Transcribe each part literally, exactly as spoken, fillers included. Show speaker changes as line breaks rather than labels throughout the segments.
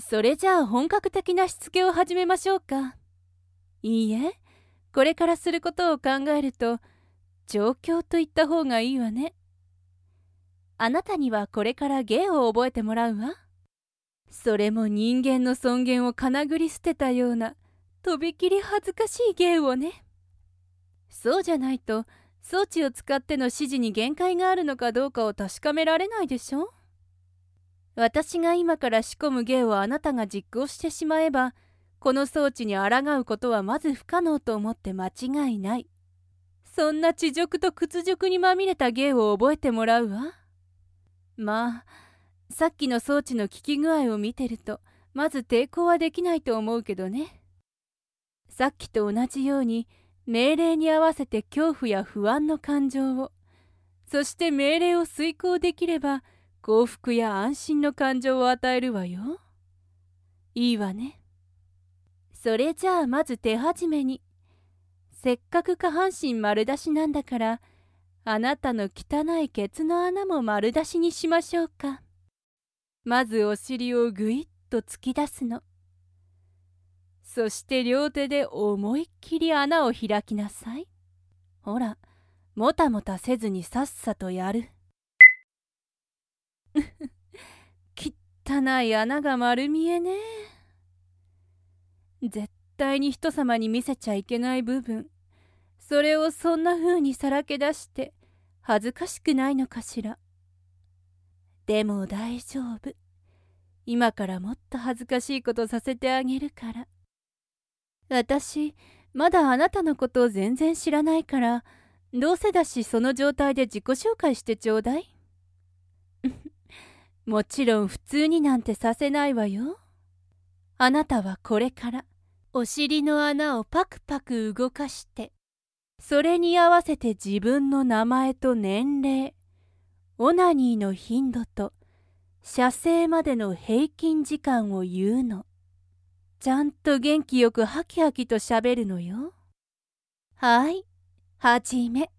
それじゃあ本格的なしつけを始めましょうか。いいえ、これからすることを考えると、状況と言った方がいいわね。あなたにはこれから芸を覚えてもらうわ。それも人間の尊厳をかなぐり捨てたような、とびきり恥ずかしい芸をね。そうじゃないと、装置を使っての指示に限界があるのかどうかを確かめられないでしょ。私が今から仕込む芸をあなたが実行してしまえば、この装置に抗うことはまず不可能と思って間違いない。そんな恥辱と屈辱にまみれた芸を覚えてもらうわ。まあ、さっきの装置の効き具合を見てると、まず抵抗はできないと思うけどね。さっきと同じように、命令に合わせて恐怖や不安の感情を、そして命令を遂行できれば、幸福や安心の感情を与えるわよ。いいわね。それじゃあまず手始めに、せっかく下半身丸出しなんだから、あなたの汚いケツの穴も丸出しにしましょうか。まずお尻をぐいっと突き出すの。そして両手で思いっきり穴を開きなさい。ほら、もたもたせずにさっさとやる。汚い穴が丸見えね。絶対に人様に見せちゃいけない部分。それをそんな風にさらけ出して恥ずかしくないのかしら。でも大丈夫。今からもっと恥ずかしいことさせてあげるから。私、まだあなたのことを全然知らないから、どうせだしその状態で自己紹介してちょうだい。もちろん普通になんてさせないわよ。あなたはこれからお尻の穴をパクパク動かして、それに合わせて自分の名前と年齢、オナニーの頻度と射精までの平均時間を言うの。ちゃんと元気よくハキハキと喋るのよ。はい、はじめ。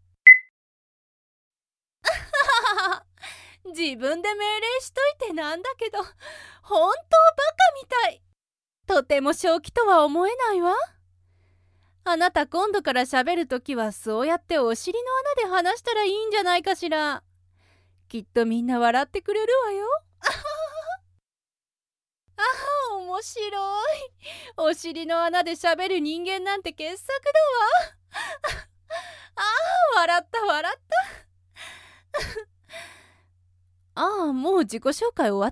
自分で命令しといてなんだけど、本当バカみたい。とても正気とは思えないわ。あなた今度から喋るときはそうやってお尻の穴で話したらいいんじゃないかしら。きっとみんな笑ってくれるわよ。ああ、面白い。お尻の穴で喋る人間なんて傑作だわ。ああ、笑った笑った。ああ、もう自己紹介終わった？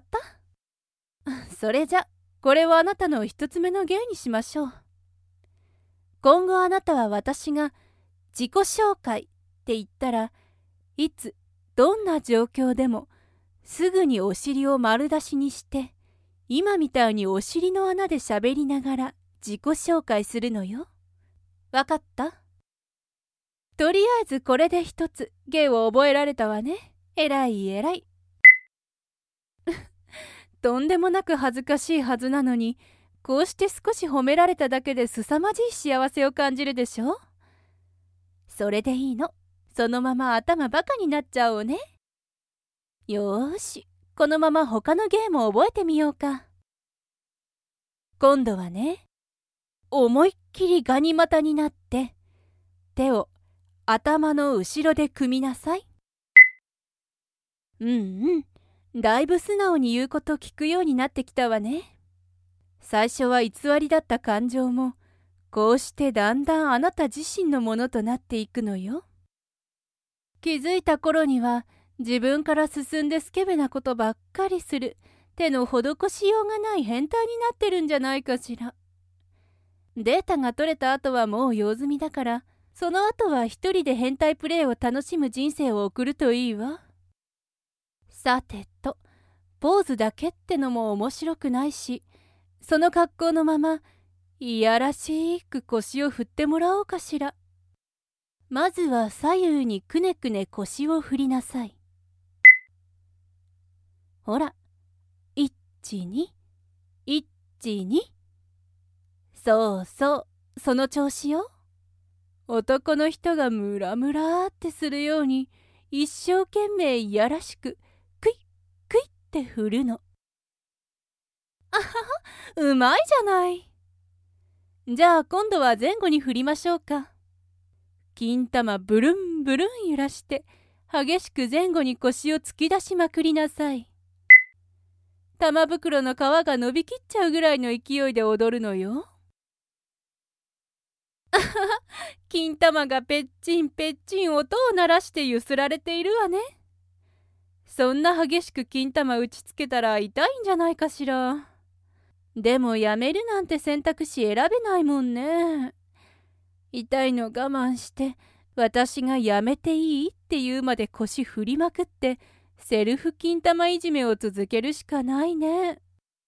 それじゃ、これをあなたの一つ目の芸にしましょう。今後あなたは私が自己紹介って言ったら、いつ、どんな状況でも、すぐにお尻を丸出しにして、今みたいにお尻の穴で喋りながら自己紹介するのよ。わかった？とりあえずこれで一つ芸を覚えられたわね。えらいえらい。とんでもなく恥ずかしいはずなのに、こうして少し褒められただけで凄まじい幸せを感じるでしょ。それでいいの。そのまま頭バカになっちゃおうね。よーし、このまま他の芸も覚えてみようか。今度はね、思いっきりガニ股になって、手を頭の後ろで組みなさい。うんうん。だいぶ素直に言うこと聞くようになってきたわね。最初は偽りだった感情も、こうしてだんだんあなた自身のものとなっていくのよ。気づいた頃には、自分から進んでスケベなことばっかりする、手の施しようがない変態になってるんじゃないかしら。データが取れた後はもう用済みだから、その後は一人で変態プレイを楽しむ人生を送るといいわ。さてと、ポーズだけってのも面白くないし、その格好のまま、いやらしく腰を振ってもらおうかしら。まずは左右にくねくね腰を振りなさい。ほら、いち、に、いち、に。そうそう、その調子よ。男の人がムラムラってするように、一生懸命いやらしく、クイックイって振るの。あはは、 うまいじゃない。じゃあ今度は前後に振りましょうか。金玉ブルンブルン揺らして激しく前後に腰を突き出しまくりなさい。玉袋の皮が伸びきっちゃうぐらいの勢いで踊るのよ。あはは、金玉がペッチンペッチン音を鳴らして揺すられているわね。そんな激しく金玉打ちつけたら痛いんじゃないかしら。でもやめるなんて選択肢選べないもんね。痛いの我慢して私がやめていいって言うまで腰振りまくってセルフ金玉いじめを続けるしかないね。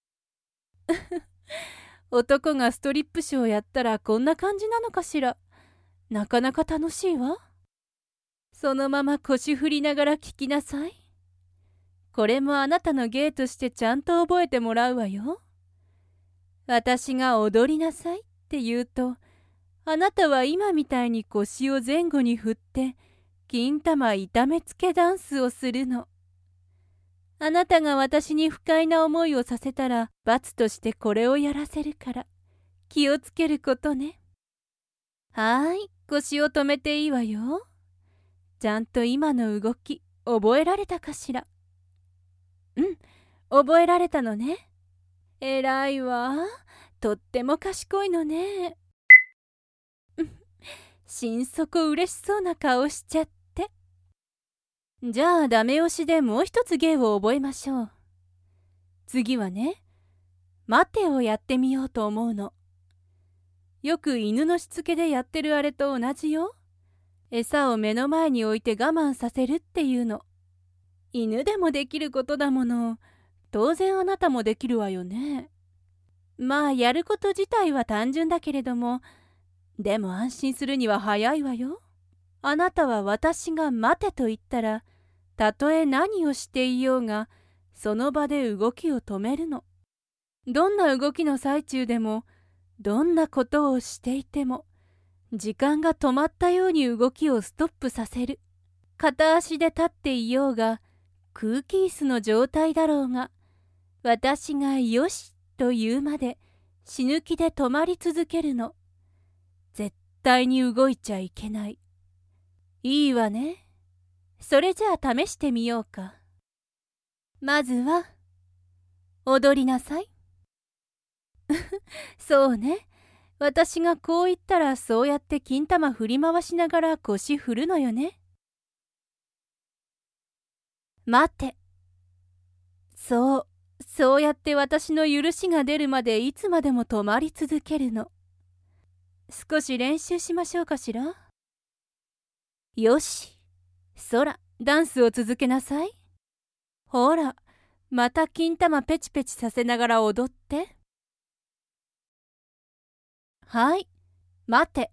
男がストリップショーやったらこんな感じなのかしら。なかなか楽しいわ。そのまま腰振りながら聞きなさい。これもあなたの芸としてちゃんと覚えてもらうわよ。私が踊りなさいって言うと、あなたは今みたいに腰を前後に振って金玉痛めつけダンスをするの。あなたが私に不快な思いをさせたら罰としてこれをやらせるから気をつけることね。はーい、腰を止めていいわよ。ちゃんと今の動き覚えられたかしら。うん、覚えられたのね。えらいわ。とっても賢いのね。心底嬉しそうな顔しちゃって。じゃあダメ押しでもう一つ芸を覚えましょう。次はね、待てをやってみようと思うの。よく犬のしつけでやってるあれと同じよ。餌を目の前に置いて我慢させるっていうの。犬でもできることだもの。当然あなたもできるわよね。まあやること自体は単純だけれども、でも安心するには早いわよ。あなたは私が待てと言ったら、たとえ何をしていようが、その場で動きを止めるの。どんな動きの最中でも、どんなことをしていても、時間が止まったように動きをストップさせる。片足で立っていようが、空気椅子の状態だろうが、私がよしと言うまで死ぬ気で止まり続けるの。絶対に動いちゃいけない。いいわね。それじゃあ試してみようか。まずは、踊りなさい。そうね。私がこう言ったらそうやって金玉振り回しながら腰振るのよね。待て。そう、そうやって私の許しが出るまでいつまでも止まり続けるの。少し練習しましょうかしら。よし。そら、ダンスを続けなさい。ほら、また金玉ペチペチさせながら踊って。はい、待て。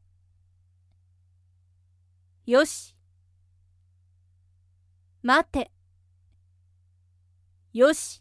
よし。待て。よし。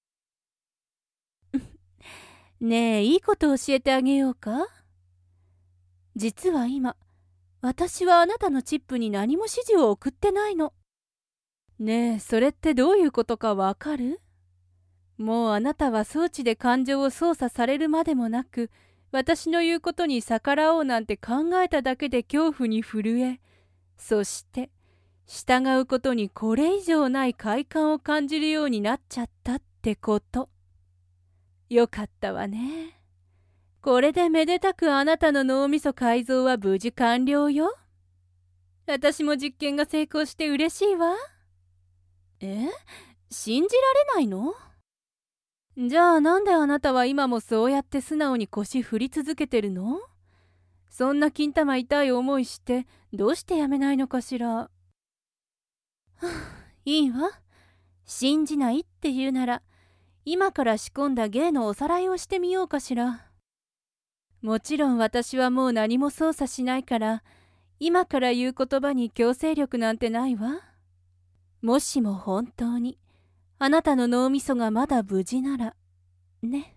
ねえ、いいこと教えてあげようか。実は今、私はあなたのチップに何も指示を送ってないの。ねえ、それってどういうことかわかる？もうあなたは装置で感情を操作されるまでもなく、私の言うことに逆らおうなんて考えただけで恐怖に震え、そして従うことにこれ以上ない快感を感じるようになっちゃったってこと。よかったわね。これでめでたくあなたの脳みそ改造は無事完了よ。私も実験が成功して嬉しいわ。え？信じられないの？じゃあなんであなたは今もそうやって素直に腰振り続けてるの？そんな金玉痛い思いしてどうしてやめないのかしら。はあ、いいわ。信じないって言うなら今から仕込んだ芸のおさらいをしてみようかしら。もちろん私はもう何も操作しないから今から言う言葉に強制力なんてないわ。もしも本当にあなたの脳みそがまだ無事ならね。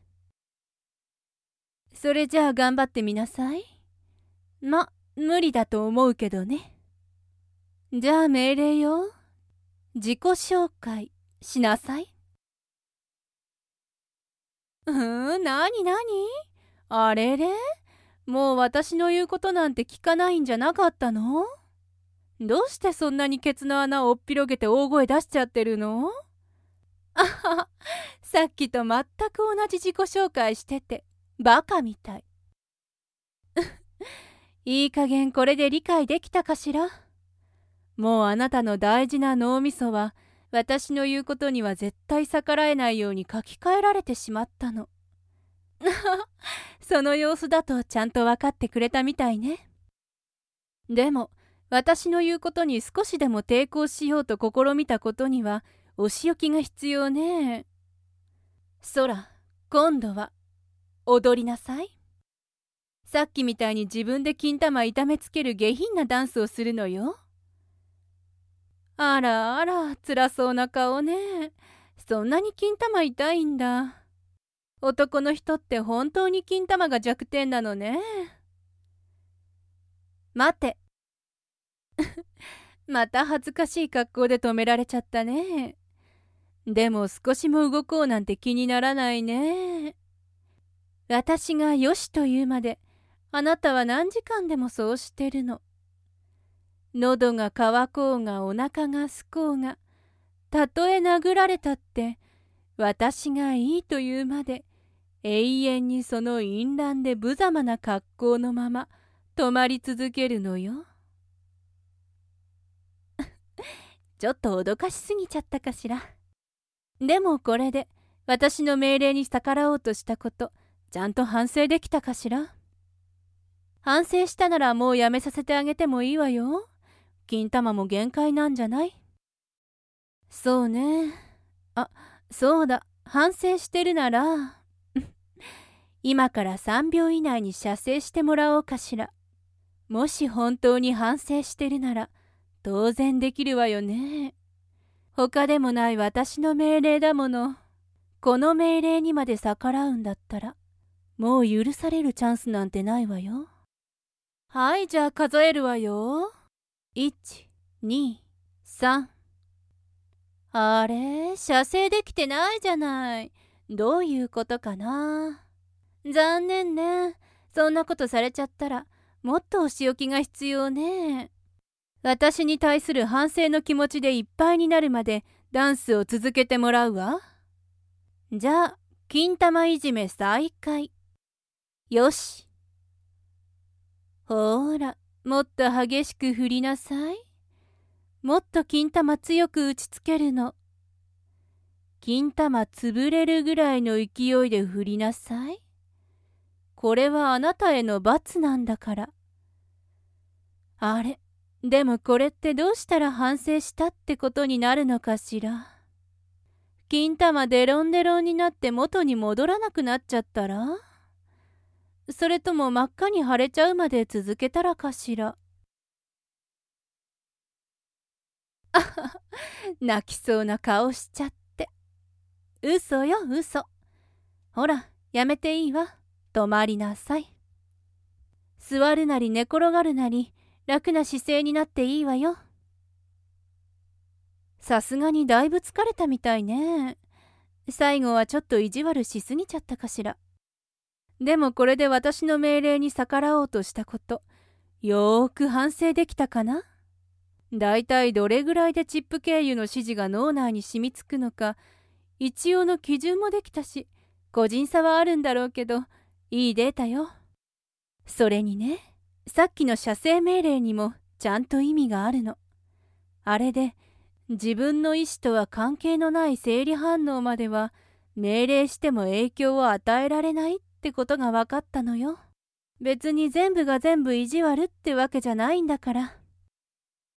それじゃあ頑張ってみなさい。ま、無理だと思うけどね。じゃあ命令よ。自己紹介しなさい。 うーん、なになに？あれれ？もう私の言うことなんて聞かないんじゃなかったの？どうしてそんなにケツの穴をおっぴろげて大声出しちゃってるの？あはは、さっきと全く同じ自己紹介してて、バカみたい。いい加減これで理解できたかしら？もうあなたの大事な脳みそは、私の言うことには絶対逆らえないように書き換えられてしまったの。その様子だとちゃんと分かってくれたみたいね。でも、私の言うことに少しでも抵抗しようと試みたことには、お仕置きが必要ね。そら、今度は、踊りなさい。さっきみたいに自分で金玉痛めつける下品なダンスをするのよ。あらあら、辛そうな顔ね。そんなに金玉痛いんだ。男の人って本当に金玉が弱点なのね。待て。また恥ずかしい格好で止められちゃったね。でも少しも動こうなんて気にならないね。私がよしと言うまで、あなたは何時間でもそうしてるの。喉が渇こうがお腹がすこうが、たとえ殴られたって、私がいいと言うまで、永遠にその淫乱で無様な格好のまま、止まり続けるのよ。ちょっと脅かしすぎちゃったかしら。でもこれで私の命令に逆らおうとしたこと、ちゃんと反省できたかしら。反省したならもうやめさせてあげてもいいわよ。金玉も限界なんじゃない？そうね。あ、そうだ。反省してるなら、今からさんびょう以内に射精してもらおうかしら。もし本当に反省してるなら、当然できるわよね。他でもない私の命令だもの。この命令にまで逆らうんだったら、もう許されるチャンスなんてないわよ。はい、じゃあ数えるわよ。いち、に、さん。あれ、射精できてないじゃない。どういうことかな。残念ね。そんなことされちゃったら、もっとお仕置きが必要ね。私に対する反省の気持ちでいっぱいになるまでダンスを続けてもらうわ。じゃあ、金玉いじめ再開。よし。ほーら、もっと激しく振りなさい。もっと金玉強く打ちつけるの。金玉潰れるぐらいの勢いで振りなさい。これはあなたへの罰なんだから。あれ、でもこれってどうしたら反省したってことになるのかしら。金玉デロンデロンになって元に戻らなくなっちゃったら？それとも真っ赤に腫れちゃうまで続けたらかしら。あはは、泣きそうな顔しちゃって。嘘よ、嘘。ほら、やめていいわ。止まりなさい。座るなり寝転がるなり、楽な姿勢になっていいわよ。さすがにだいぶ疲れたみたいね。最後はちょっと意地悪しすぎちゃったかしら。でもこれで私の命令に逆らおうとしたこと、よーく反省できたかな？だいたいどれぐらいでチップ経由の指示が脳内に染みつくのか、一応の基準もできたし、個人差はあるんだろうけど、いいデータよ。それにね、さっきの射精命令にもちゃんと意味があるの。あれで、自分の意思とは関係のない生理反応までは、命令しても影響を与えられないってことが分かったのよ。別に全部が全部意地悪ってわけじゃないんだから。